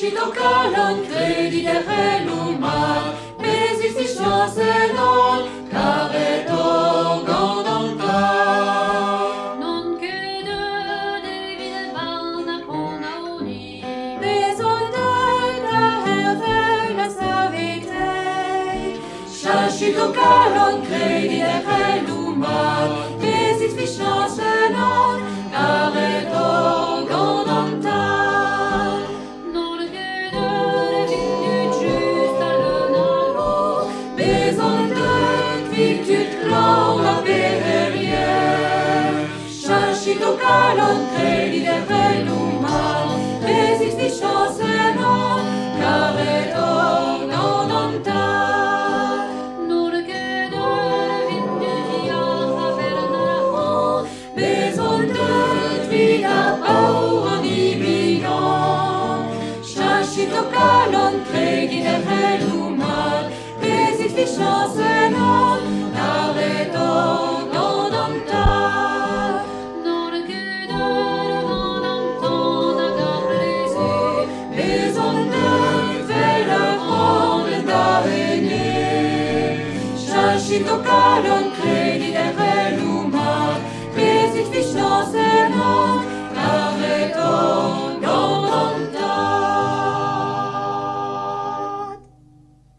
Calon credi de relumar, pesis di chancellor, caretor gondontar. Non che de vil valna kona uni, Beson de la hervela savitei, chachito calon credi de relumar, pesis di chancellor, caretor gondontar. La berrière, chachito calon credi de relumar, pesis di chancellor, caretor gondontar. nur che de vindutia havernahon, Beson de vida bauern ibion, chachito calon credi de relumar, pesis di chancellor, caretor gondontar. nur che de vendant d'agarresi, Beson de vela ronde d'araignée, chachito calon credi de